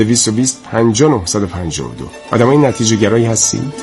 220 5952. آدمای نتیجه گرایی هستید؟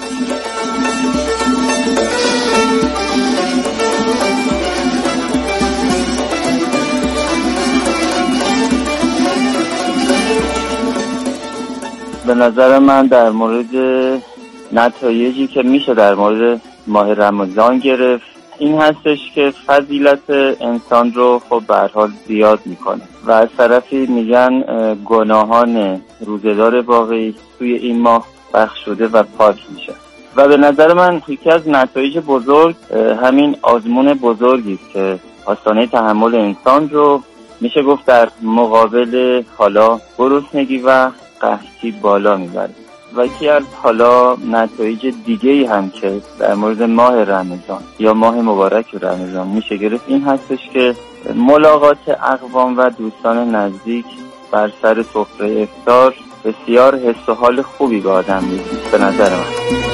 به نظر من در مورد نتایجی که میشه در مورد ماه رمضان گرفت این هستش که فضیلت انسان رو خب به هر حال زیاد میکنه و از طرفی میگن گناهان روزه‌دار واقعی توی این ماه بخشوده و پاک میشه و به نظر من یکی از نتایج بزرگ همین آزمون بزرگی است که آستانه تحمل انسان رو میشه گفت در مقابل حالا گرسنگی و قحطی بالا میبره و یکی از حالا نتایج دیگه‌ای هم که در مورد ماه رمضان یا ماه مبارک رمضان میشه گرفت این هستش که ملاقات اقوام و دوستان نزدیک بر سر سفره افطار بسیار حس و حال خوبی به آدم میده به نظر من.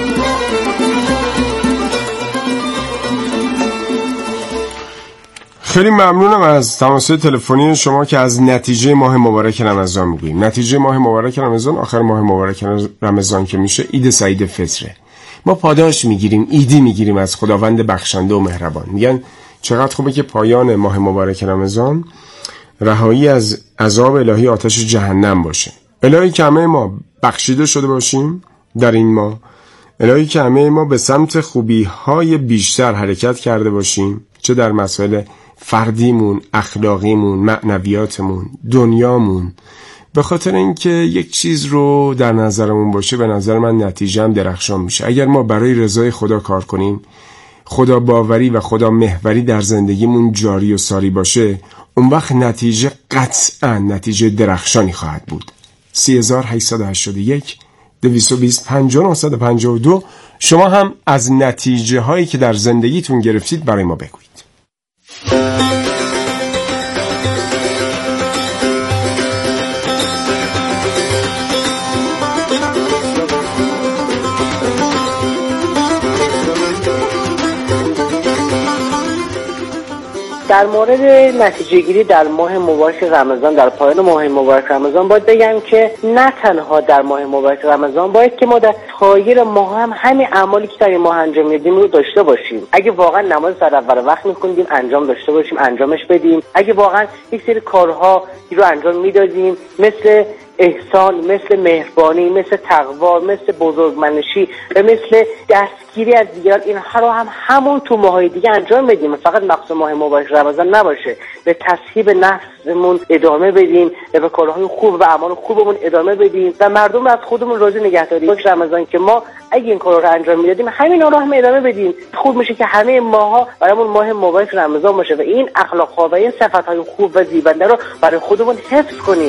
خیلی ممنونم از تماس تلفنی شما که از نتیجه ماه مبارک رمضان میگوییم. نتیجه ماه مبارک رمضان، آخر ماه مبارک رمضان که میشه عید سعید فطره. ما پاداش میگیریم، عیدی میگیریم از خداوند بخشنده و مهربان. میگن چقدر خوبه که پایان ماه مبارک رمضان رهایی از عذاب الهی آتش جهنم باشه. الهی که همه ما بخشیده شده باشیم در این ماه، الهی که همه ما به سمت خوبی‌های بیشتر حرکت کرده باشیم، چه در مسائل فردیمون، اخلاقیمون، معنویاتمون، دنیامون. به خاطر اینکه یک چیز رو در نظرمون باشه به نظر من نتیجه هم درخشان میشه. اگر ما برای رضای خدا کار کنیم، خدا باوری و خدا محوری در زندگیمون جاری و ساری باشه، اون وقت نتیجه قطعا نتیجه درخشانی خواهد بود. 3881 220 5952. شما هم از نتیجه هایی که در زندگیتون گرفتید برای ما بگویید. در مورد نتیجه گیری در ماه مبارک رمضان، در پایان ماه مبارک رمضان باید بگم که نه تنها در ماه مبارک رمضان باید که ما در سایر ماه هم همین اعمالی که در این ماه انجام میدیم رو داشته باشیم. اگه واقعا نماز در اول وقت میخوندیم انجام داشته باشیم، انجامش بدیم. اگه واقعا یک سری کارها رو انجام میدادیم مثل احسان، مثل مهربانی، مثل تقوا، مثل بزرگمنشی و مثل دستگیری از دیگران، اینها رو هم همون تو ماهای دیگه انجام بدیم. فقط مقصود ماه مبارک رمضان نباشه، به تصحیح نفسمون ادامه بدیم، به کارهای خوب و اعمال خوبمون ادامه بدیم و مردم رو از خودمون راضی نگه داریم. ماه رمضان که ما اگه این کارا رو انجام میدادیم همینا رو هم ادامه بدیم، خوب میشه که همه ماها برامون ماه مبارک رمضان باشه و این اخلاق‌ها و این صفات‌های خوب و زیبنده رو برای خودمون حفظ کنیم.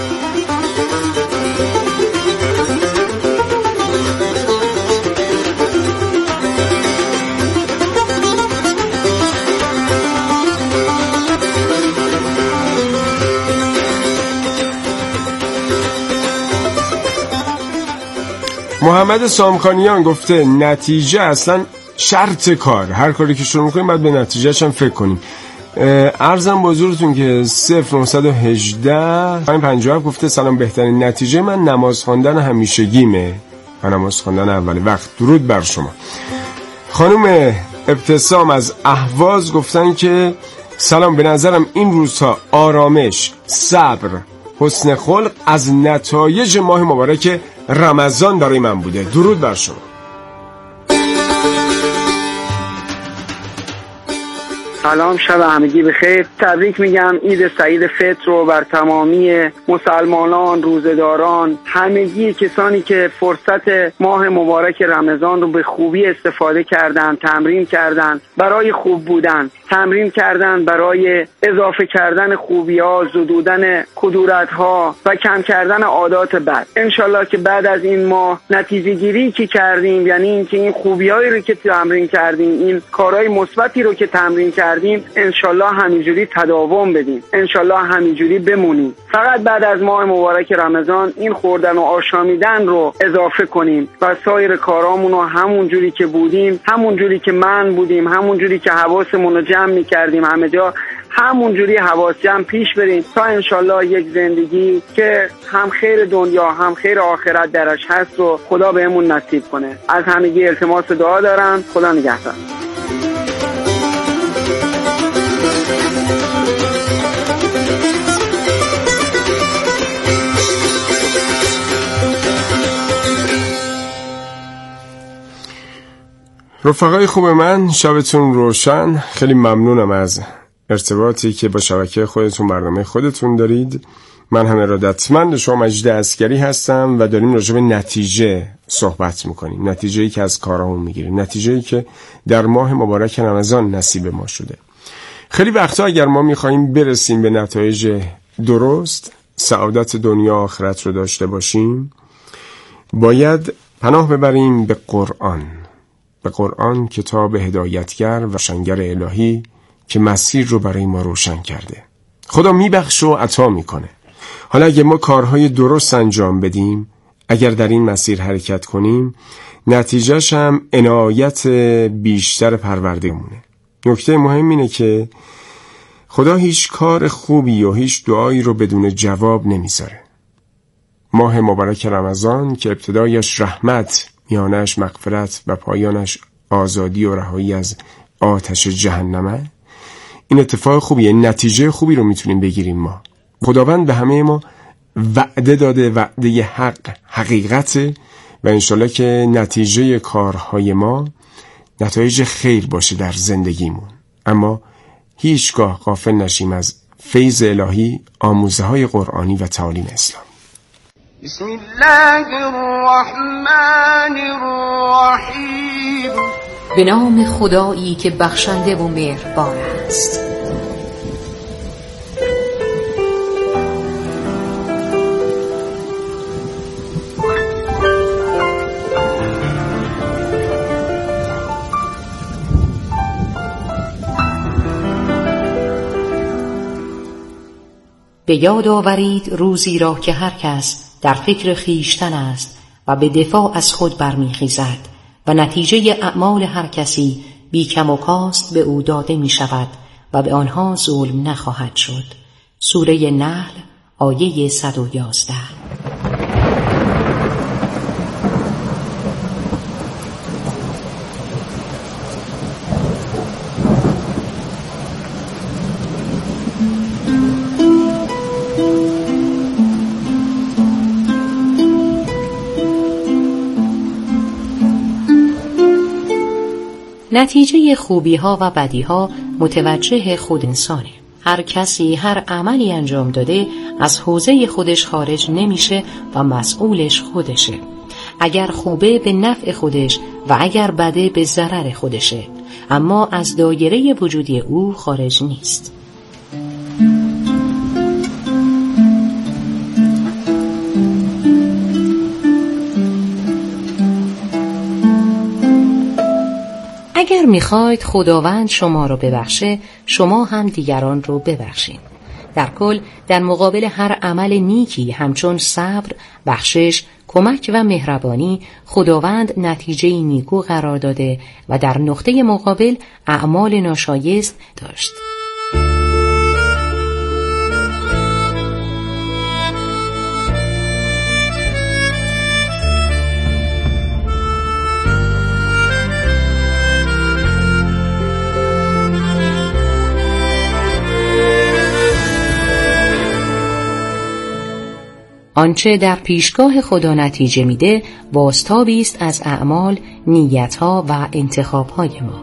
محمد سامخانیان گفته نتیجه اصلا شرط کار، هر کاری که شروع میکنیم باید به نتیجهش هم فکر کنیم. عرضم به حضورتون که 0918 557 گفته سلام، بهترین نتیجه من نماز خواندن همیشگیمه و نماز خواندن اول وقت. درود بر شما. خانم ابتسام از اهواز گفتن که سلام، به نظرم این روزها آرامش، صبر، حسن خلق از نتایج ماه مبارک رمضان برای من بوده. درود بر شما. سلام، شب همگی بخیر. تبریک میگم عید سعید فطر رو بر تمامی مسلمانان، روزه‌داران، همگی کسانی که فرصت ماه مبارک رمضان رو به خوبی استفاده کردن، تمرین کردن برای خوب بودن، تمرین کردن برای اضافه کردن خوبی‌ها، زدودن کدورت‌ها و کم کردن عادات بد. انشالله که بعد از این ماه نتیجه گیری که کردیم، یعنی اینکه این خوبی‌هایی رو که تمرین کردیم، این کارهای مثبتی رو که تمرین کردیم، انشالله همینجوری تداوم بدیم، انشالله همینجوری بمونیم. فقط بعد از ماه مبارک رمضان این خوردن و آشامیدن رو اضافه کنیم و سایر کارامون رو همون جوری که بودیم، همون جوری که من بودیم، همون جوری که حواسمون رو جمع می‌کردیم همه جا، همونجوری حواس جمع پیش بریم تا انشالله یک زندگی که هم خیر دنیا هم خیر آخرت درش هست و خدا بهمون نصیب کنه. از همگی التماس دعا دارم. خدا نگهدار. رفقای خوب من، شبتون روشن. خیلی ممنونم از ارتباطی که با شبکه خودتون، برنامه خودتون دارید. من هم ارادتمند شما مجید عسگری هستم و داریم راجع به نتیجه صحبت میکنیم. نتیجه‌ای که از کارامون میگیریم، نتیجه‌ای که در ماه مبارک رمضان نصیب ما شده. خیلی وقتا اگر ما میخواییم برسیم به نتایج درست، سعادت دنیا آخرت رو داشته باشیم، باید پناه ببریم به قرآن. به قرآن، کتاب هدایتگر و روشنگر الهی که مسیر رو برای ما روشن کرده. خدا میبخشه و عطا میکنه. حالا اگه ما کارهای درست انجام بدیم، اگر در این مسیر حرکت کنیم، نتیجهش هم عنایت بیشتر پروردگارمونه. نکته مهم اینه که خدا هیچ کار خوبی و هیچ دعایی رو بدون جواب نمیذاره. ماه مبارک رمضان که ابتدایش رحمت، میانش مغفرت و پایانش آزادی و رهایی از آتش جهنمه، این اتفاق خوبیه، نتیجه خوبی رو میتونیم بگیریم. ما خداوند به همه ما وعده داده، وعده حقیقته و انشالله که نتیجه کارهای ما نتایج خیر باشه در زندگیمون. اما هیچگاه غافل نشیم از فیض الهی، آموزه های قرآنی و تعالیم اسلام. بسم الله الرحمن الرحیم. به نام خدایی که بخشنده و مهربان است. به یاد آورید روزی را که هر کس در فکر خیشتن است و به دفاع از خود برمیخیزد و نتیجه اعمال هر کسی بی کم و کاست به او داده می شود و به آنها ظلم نخواهد شد. سوره نحل آیه 111. نتیجه خوبی‌ها و بدی‌ها متوجه خود انسانه. هر کسی هر عملی انجام داده از حوزه خودش خارج نمیشه و مسئولش خودشه. اگر خوبه به نفع خودش و اگر بده به ضرر خودشه، اما از دایره وجودی او خارج نیست. اگر میخواید خداوند شما رو ببخشه، شما هم دیگران رو ببخشید. در کل، در مقابل هر عمل نیکی همچون صبر، بخشش، کمک و مهربانی، خداوند نتیجه نیکو قرار داده و در نقطه مقابل اعمال ناشایست داشت. آنچه در پیشگاه خدا نتیجه میده بازتابی است از اعمال، نیت‌ها و انتخاب‌های ما.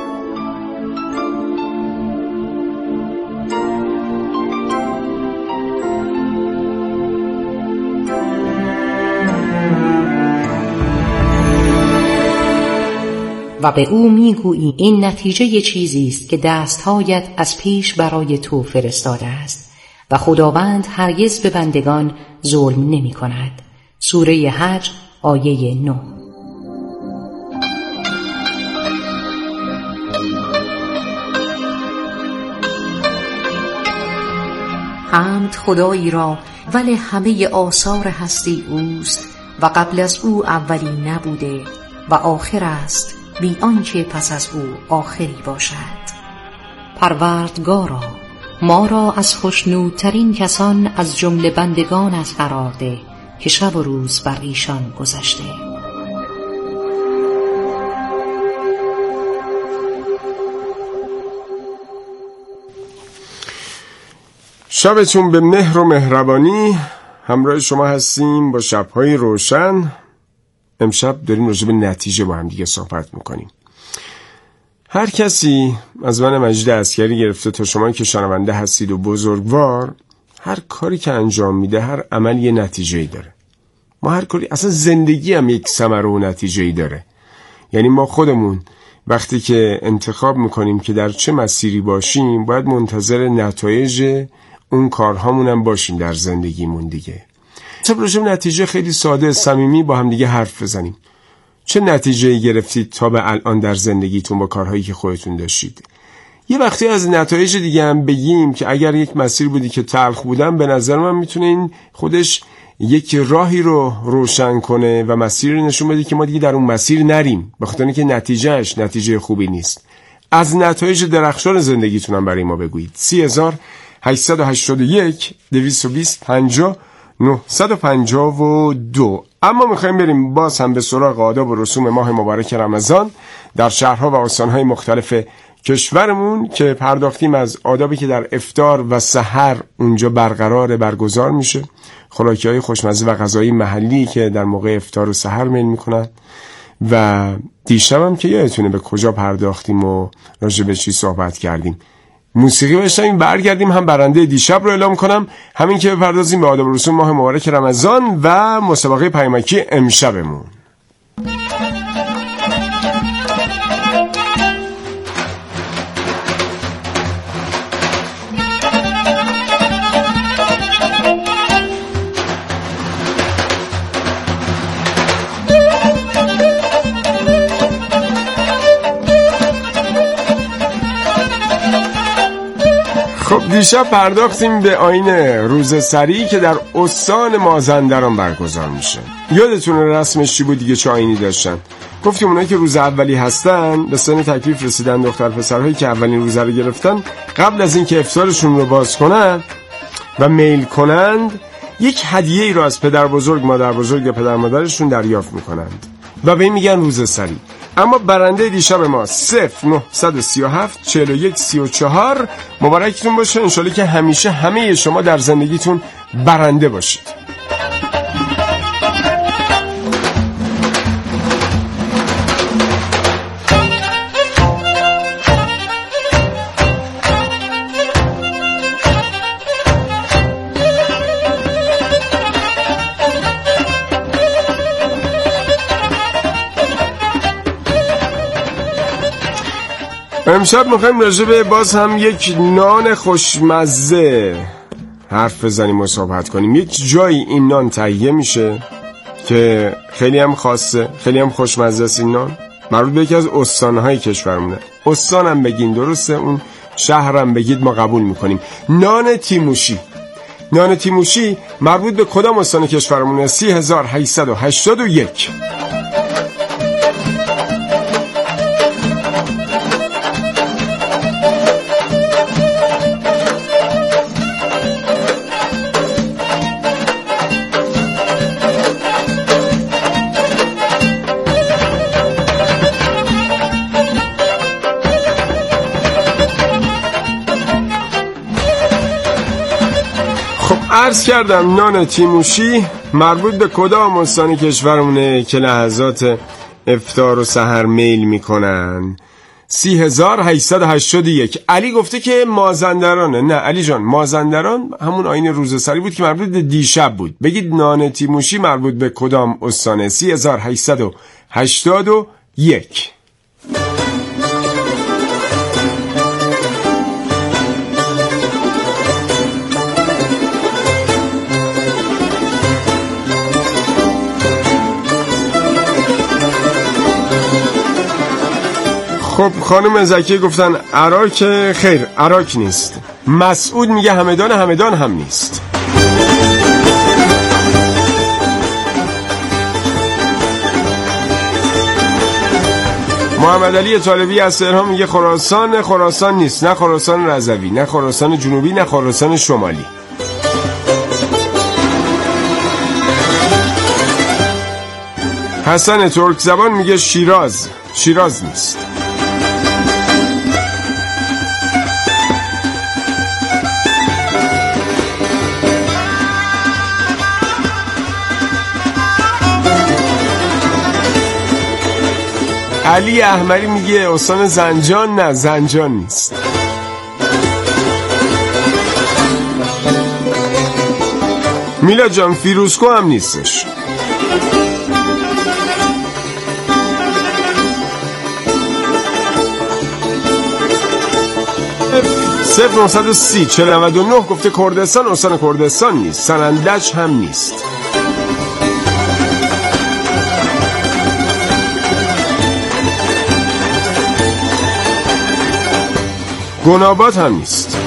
و به او میگویی این نتیجه چیزی است که دستهایت از پیش برای تو فرستاده است و خداوند هرگز به بندگان ظلم نمی کند. سوره حج آیه 9. حمد خدایی را ولی همه آثار هستی اوست و قبل از او اولی نبوده و آخر است بی آنکه پس از او آخری باشد. پروردگارا، ما را از خوشنودترین کسان از جمله بندگانت قرار ده که شب و روز بر ایشان گذشته. شبتون به مهر و مهربانی. همراه شما هستیم با شب‌های روشن. امشب داریم راجع به نتیجه با هم دیگه صحبت میکنیم. هر کسی از من مجید عسکری گرفته تا شما که شنونده هستید و بزرگوار، هر کاری که انجام میده، هر عمل یه نتیجه‌ای داره. ما هر کاری، اصلا زندگی هم یک ثمره و نتیجه‌ای داره. یعنی ما خودمون وقتی که انتخاب میکنیم که در چه مسیری باشیم، باید منتظر نتایج اون کارهامون هم باشیم در زندگیمون دیگه. طب راجع به نتیجه خیلی ساده صمیمی با هم دیگه حرف بزنیم. چه نتیجه‌ای گرفتید تا به الان در زندگیتون با کارهایی که خودتون داشتید؟ یه وقتی از نتایج دیگه هم بگیم که اگر یک مسیر بودی که تلخ بودن، به نظر من میتونه این خودش یک راهی رو روشن کنه و مسیری نشون بده که ما دیگه در اون مسیر نریم، به خاطر اینکه نتیجهش نتیجه خوبی نیست. از نتایج درخشان زندگیتون هم برای ما بگویید. 3881 220 50 952. اما میخوایم بریم باز هم به سراغ آداب و رسوم ماه مبارک رمضان در شهرها و استانهای مختلف کشورمون که پرداختیم از آدابی که در افطار و سحر اونجا برگزار میشه، خوراکی‌های خوشمزه و غذایی محلی که در موقع افطار و سحر میل میکنن. و دیشب هم که یادتونه به کجا پرداختیم و راجع به چی صحبت کردیم. موسیقی بشنویم، برگردیم هم برنده دیشب رو اعلام کنم، همین که بپردازیم به آداب و رسوم ماه مبارک رمضان و مسابقه پیامکی امشبمون. خب دیشب پرداختیم به آیین روزه سری که در استان مازندران برگزار میشه. یادتونه رسمش چی بود دیگه؟ چه آیینی داشتن؟ گفتیم اونایی که روز اولی هستن، به سن تکلیف رسیدن، دختر پسرهایی که اولین روزه رو گرفتن، قبل از اینکه افطارشون رو باز کنن و میل کنند، یک هدیه‌ای رو از پدر بزرگ، مادر بزرگ یا پدر مادرشون دریافت میکنند و به این میگن روزه سری. اما برنده دیشب ما 0937 41 34 مبارکتون باشه. انشالله که همیشه همه شما در زندگیتون برنده باشید. امشب میخوایم راجع به باز هم یک نان خوشمزه حرف بزنیم و صحبت کنیم. یک جایی این نان تهیه میشه که خیلی هم خاصه، خیلی هم خوشمزه است. این نان مربوط به یکی از استانهای کشورمونه. استانم بگین درسته، اون شهرم بگید ما قبول میکنیم. نان تیموشی. نان تیموشی مربوط به کدام استان کشورمونه؟ 3881. عرض کردم نان تیموشی مربوط به کدام استان کشورمونه که لحظات افطار و سحر میل میکنن؟ 3881. علی گفته که مازندرانه. نه علی جان، مازندران همون آیین روزه سری بود که مربوط به دیشب بود. بگید نان تیموشی مربوط به کدام استانه؟ 3881. خب خانم زکی گفتن عراق. خیر، عراق نیست. مسعود میگه همدان. همدان هم نیست. محمد علی طالبی از تهران میگه خراسان نیست، نه خراسان رضوی، نه خراسان جنوبی، نه خراسان شمالی. حسن ترک زبان میگه شیراز نیست. علی احمری میگه استان زنجان، نه زنجان نیست. میلا جان فیروزکو هم نیستش. 0930 499 گفته کردستان، استان کردستان نیست. سنندج هم نیست. گناباد هم نیست.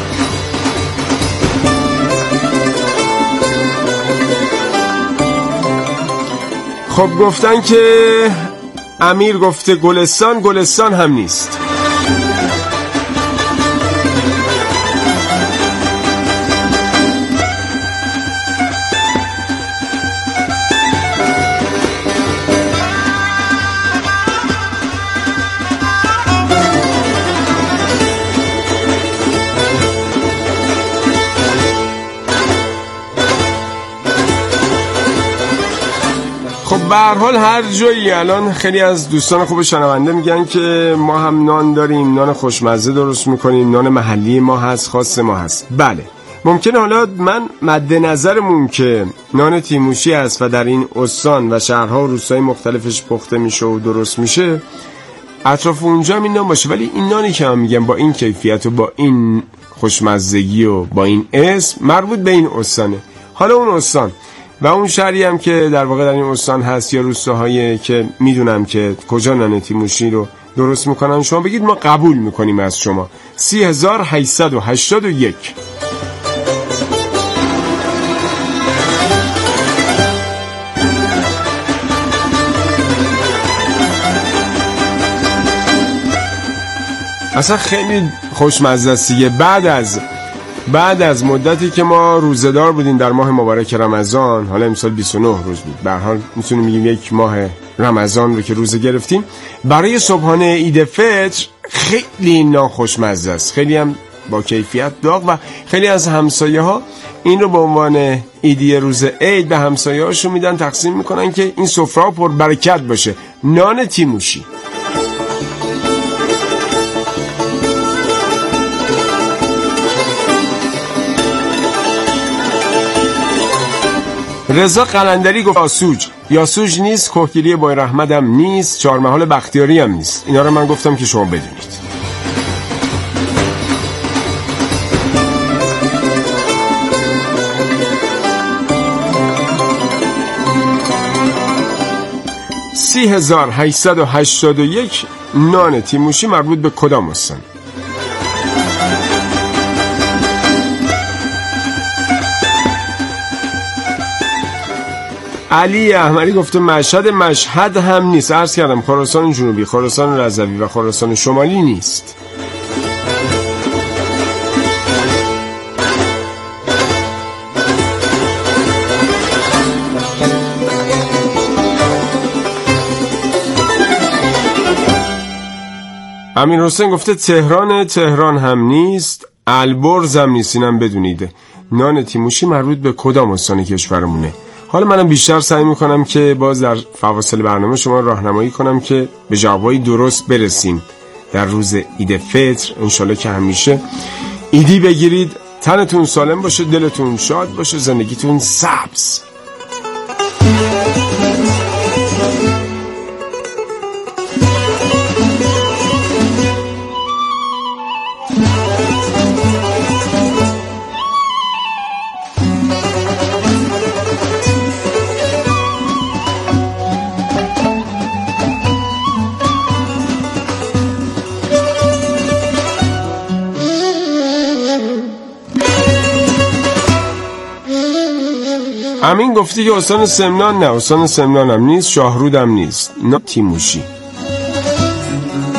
خب گفتن که امیر گفته گلستان هم نیست. به هر حال هر جایی الان خیلی از دوستان خوب شنونده میگن که ما هم نان داریم، نان خوشمزه درست میکنیم، نان محلی ما هست، خاص ما هست. بله ممکنه حالا من مد نظرمون که نان تیموشی هست و در این استان و شهرها و روستای مختلفش پخته میشه و درست میشه، اطراف اونجا هم این نان باشه، ولی این نانی که من میگم با این کیفیت و با این خوشمزگی و با این اسم مربوط به این استانه. حالا اون استان و اون شهری هم که در واقع در این استان هست یا روستاهایی که میدونم که کجا نان تیموشی رو درست میکنن، شما بگید ما قبول میکنیم از شما. 3881. اصلا خیلی خوشمزه است دیگه. بعد از مدتی که ما روزه‌دار بودیم در ماه مبارک رمضان، حالا امسال 29 روز بود، به هر حال میتونیم بگیم یک ماه رمضان رو که روزه گرفتیم، برای صبحانه عید فطر خیلی ناخوشمزه است، خیلی هم با کیفیت داغ و خیلی از همسایه‌ها این رو به عنوان عیدی روز عید به همسایه‌هاشون میدن، تقسیم میکنن که این سفره پر برکت باشه. نان تیموشی. رضا قلندری گفت یاسوج نیست، کوهگیری بای رحمت هم نیست، چهارمحال بختیاری هم نیست. اینا رو من گفتم که شما بدونید. $30,881 نان تیموشی مربوط به کدام استان؟ علی احمری گفته مشهد هم نیست. عرض کردم خراسان جنوبی، خراسان رضوی و خراسان شمالی نیست. امیر حسین گفته تهران هم نیست، البرز هم نیست. اینم بدونید نان تیموشی مربوط به کدام استان کشورمونه. حالا منم بیشتر سعی میکنم که باز در فواصل برنامه شما راهنمایی کنم که به جوابی درست برسیم در روز عید فطر. انشالله که همیشه عیدی بگیرید، تنتون سالم باشه، دلتون شاد باشه، زندگیتون سبز. امین گفتی که استان سمنان، نه استان سمنان هم نیست، شاهرود هم نیست. نه تیموشی.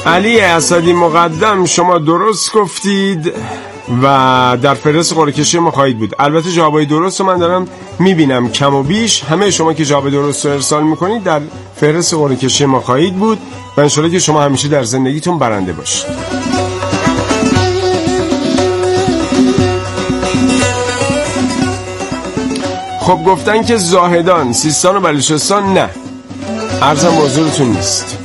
علی اسدی مقدم، شما درست گفتید و در فهرست قرعه کشی ما خواهید بود. البته جوابای درست رو من دارم میبینم کم و بیش. همه شما که جواب درست رو ارسال میکنید در فهرست قرعه کشی ما خواهید بود و انشالله که شما همیشه در زندگیتون برنده باشید. خب گفتن که زاهدان، سیستان و بلوچستان نه، عرضم حضورتون نیست.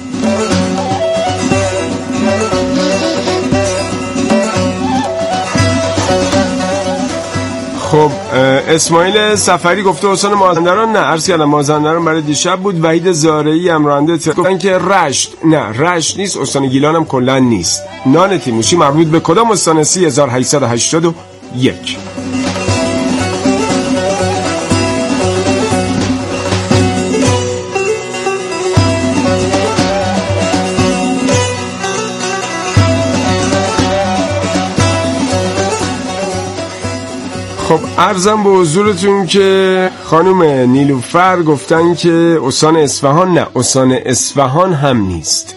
خب اسماعیل سفری گفته استان مازندران نه، عرض کردم مازندران برای دیشب بود. وحید زارعی امرانده گفتن که رشت نه، رشت نیست. استان گیلان هم کلا نیست. نان تیموشی مربوط به کدام استان؟ 3881. خب عرضم به حضورتون که خانم نیلوفر گفتن که استان اصفهان نه، استان اصفهان هم نیست.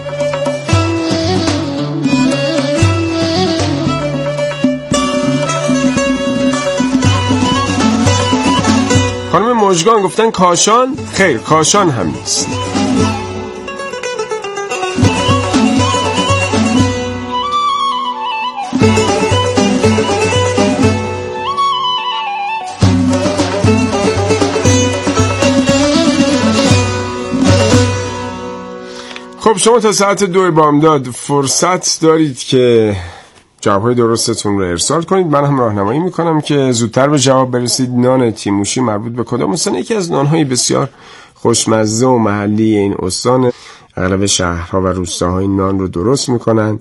خانم مژگان گفتن کاشان، خیر کاشان هم نیست. خب شما تا ساعت 2 بامداد فرصت دارید که جوابهای درستتون رو ارسال کنید. من هم راهنمایی میکنم که زودتر به جواب برسید. نان تیموشی مربوط به کدام استان؟ یکی از نانهای بسیار خوشمزه و محلی این استان. اغلب شهرها و روستاهای نان رو درست میکنن.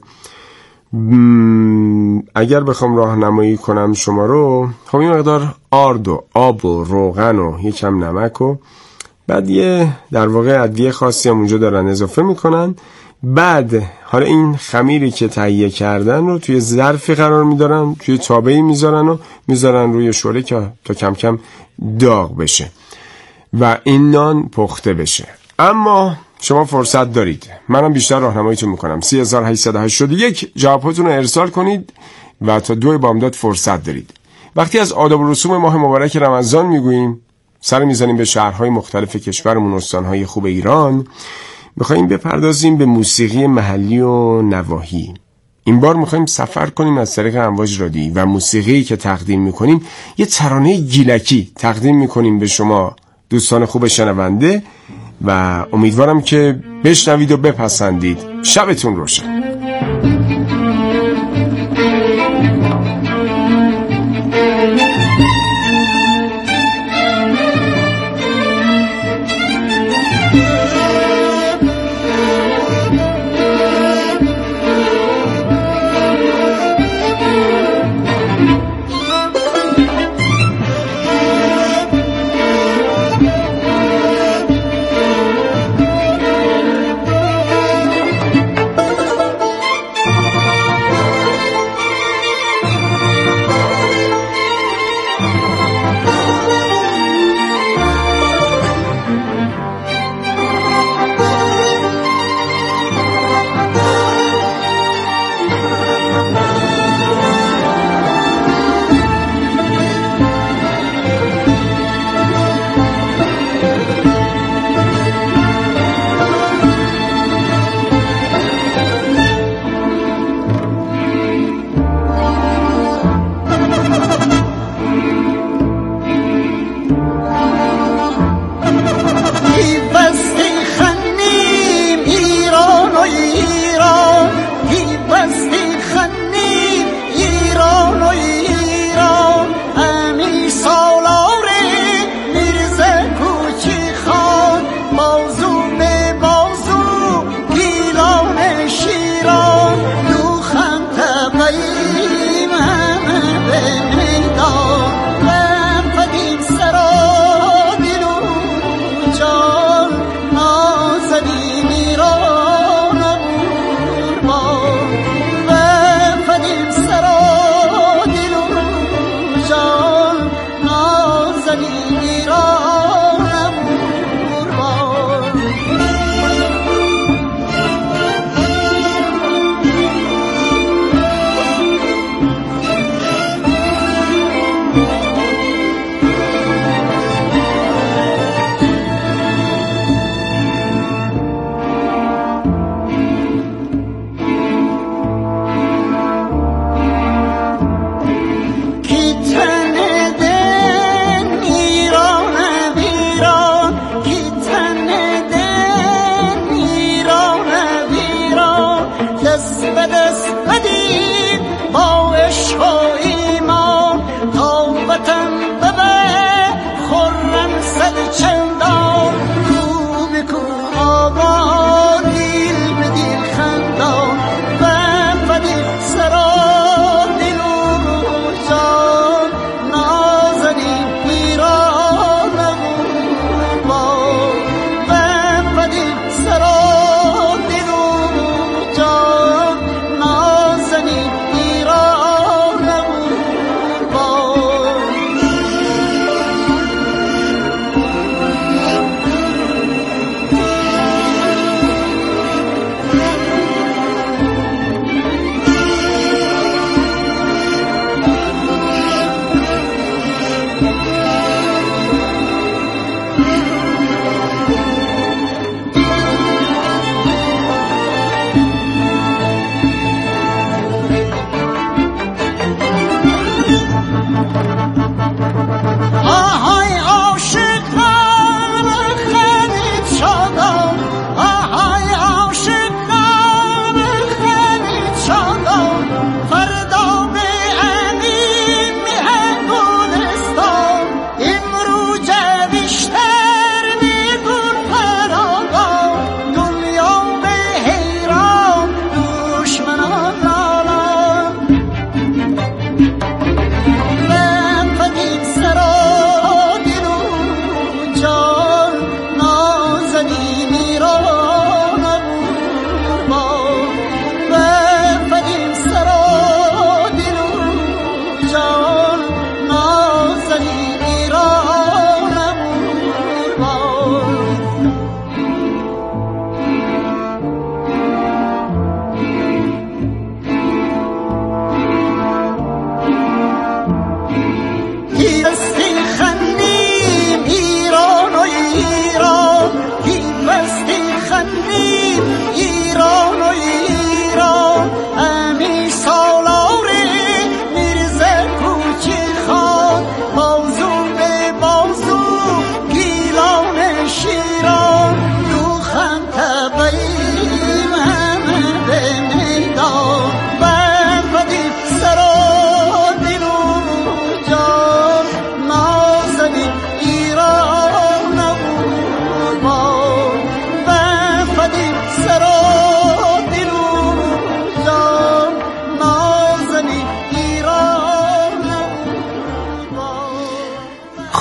اگر بخوام راهنمایی کنم شما رو، خب این مقدار آرد و آب و روغن و یکم نمک و بعد یه در واقع ادویه خاصی هم اونجا دارن اضافه میکنن. بعد حالا این خمیری که تهیه کردن رو توی ظرفی قرار میدارن، توی تابه‌ای میذارن روی شعله که تا کم کم داغ بشه و این نان پخته بشه. اما شما فرصت دارید، منم بیشتر راهنماییتون میکنم. 3881 جواباتون رو ارسال کنید و تا 2 بامداد فرصت دارید. وقتی از آداب و رسوم ماه مبارک رمضان میگوییم، سر میزنیم به شهرهای مختلف کشورمون، استانهای خوب ایران، میخواییم بپردازیم به موسیقی محلی و نواحی. این بار میخواییم سفر کنیم از طریق امواج رادیویی و موسیقی که تقدیم میکنیم یه ترانه گیلکی تقدیم میکنیم به شما دوستان خوب شنونده و امیدوارم که بشنوید و بپسندید. شبتون روشن.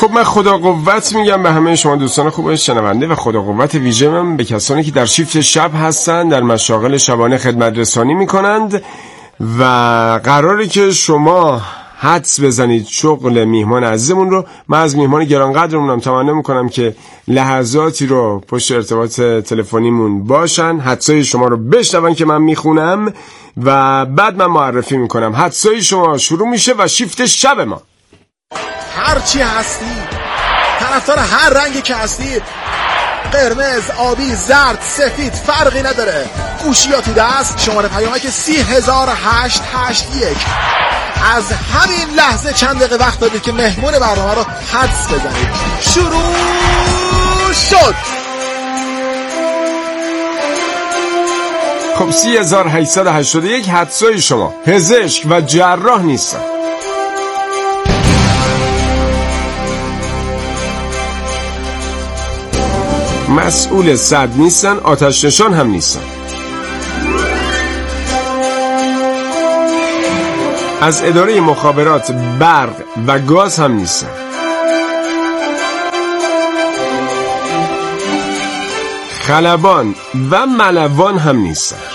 خب من خدا قوت میگم به همه شما دوستان خوب شنونده و خدا قوت ویژه من به کسانی که در شیفت شب هستن، در مشاغل شبانه خدمت رسانی میکنند و قراره که شما حدس بزنید شغل میهمان عزیزمون رو. من از میهمان گرانقدرمونم تمنا میکنم که لحظاتی رو پشت ارتباط تلفنیمون باشن، حدسای شما رو بشنون که من میخونم و بعد من معرفی میکنم. حدسای شما شروع میشه و شیفت شب ما. هر چی هستی، طرفدار هر رنگی که هستی، قرمز، آبی، زرد، سفید فرقی نداره، گوشیاتی دست، شماره پیامک 30881. از همین لحظه چند دقیقه وقت دارید که مهمون برنامه رو حدس بزنید. شروع شد. خب 3881 حدسای شما پزشک و جراح نیستن. مسئول سد نیستن، آتش نشان هم نیستن. از اداره مخابرات، برق و گاز هم نیستن. خلبان و ملوان هم نیستن.